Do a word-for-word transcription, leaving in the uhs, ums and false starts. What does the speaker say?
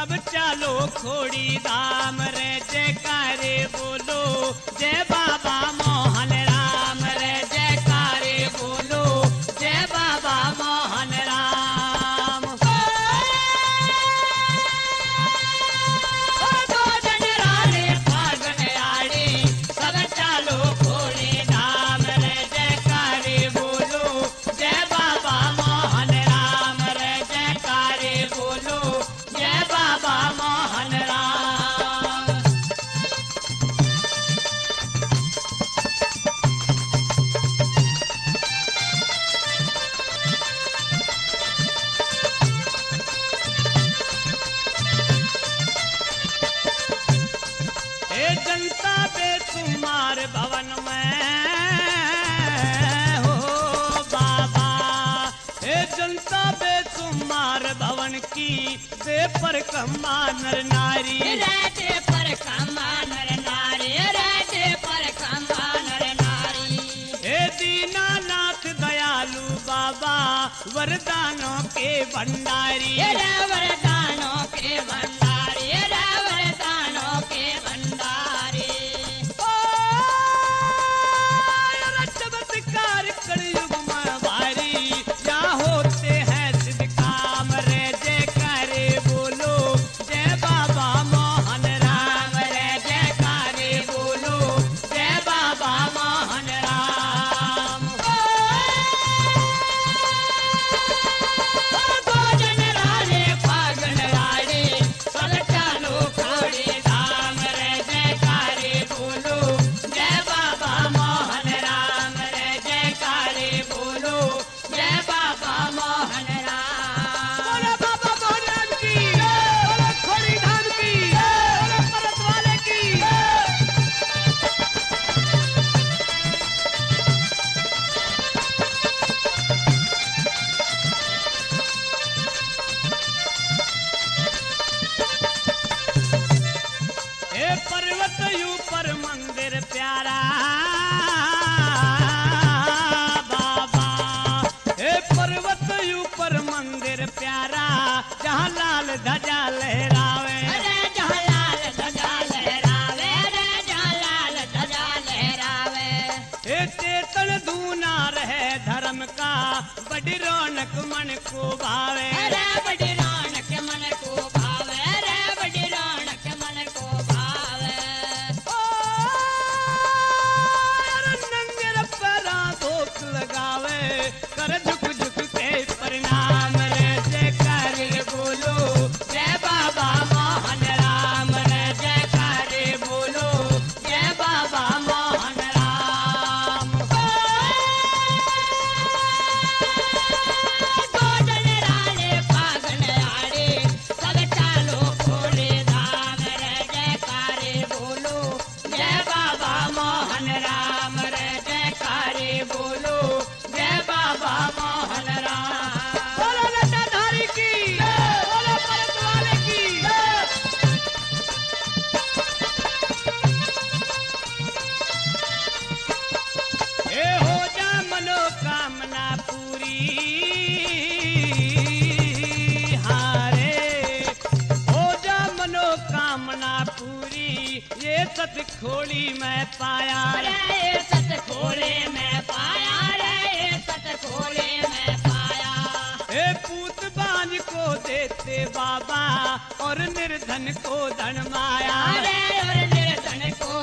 सब चालो खोड़ी धाम रे जयकारे बोलो जय बाबा मोहन राम रे जयकारे बोलो जय बाबा मोहन राम। दो जन राले फागन आड़े सब चालो खोड़ी धाम रे जयकारे बोलो जय बाबा मोहन राम रे जयकारे बोलो जय बाबा मोहन राम। हे जनता बेसुमार भवन में हो बाबा, हे जनता बेसुमार भवन की दे पर कमा नर नारी राजे पर कमा नर नारी राजे पर कमा नर नारी। हे दीनानाथ दयालु बाबा वरदानों के भंडारी रा वरदानों के भंडारी रा वरदानों के भंडारी। चमत्कार कलयुग में भारी या होते हैं सिद्ध काम रे जयकारे बोलो जय बाबा मोहन राम रे जयकारे बोलो जय बाबा मोहन राम। दो जन राले फागन आड़े सब चालो खोड़ी धाम रे जयकारे बोलो जय बाबा मोहन राम रे जयकारे बोलो जय बाबा मोहन राम। बोलो बाबा मोहन राम की, बोलो खोड़ी धाम की, बोलो परत वाले की। हे पर्वत ऊपर मंदिर प्यारा बाबा, हे पर्वत ऊपर मंदिर प्यारा जहाँ लाल ध्वजा लहरावे अरे जहाँ लाल ध्वजा लहरावे रे जहाँ लाल ध्वजा लहरावे। हे चेतन दूना रहे धर्म का बड़ी रौनक मन को भावे। अरे बड़ी रौनक मन को भावे रे बड़ी रौनक मन को भावे। ओ, अरे नंगे पैरा धोख लगावे कर झुक झुक के प्रणाम रे जयकारे बोलो जय बाबा मोहन राम रे जयकारे बोलो जय बाबा मोहन राम। दो जन राले फागन आड़े सब चालो खोड़े धाम रे जयकारे बोलो जय बाबा मोहन राम रे जयकारे बोलो जय बाबा मोहन राम। बोलो लटाधारी की, बोलो परत वाले की। हे हो जा मनोकामना पूरी हारे, हो जा मनोकामना पूरी ये सत खोड़ी में पाया अरे ये सत खोले में पाया रे ये सत खोले में पाया। हे पूत बांझ को देते बाबा और निर्धन को धन माया। अरे और निर्धन को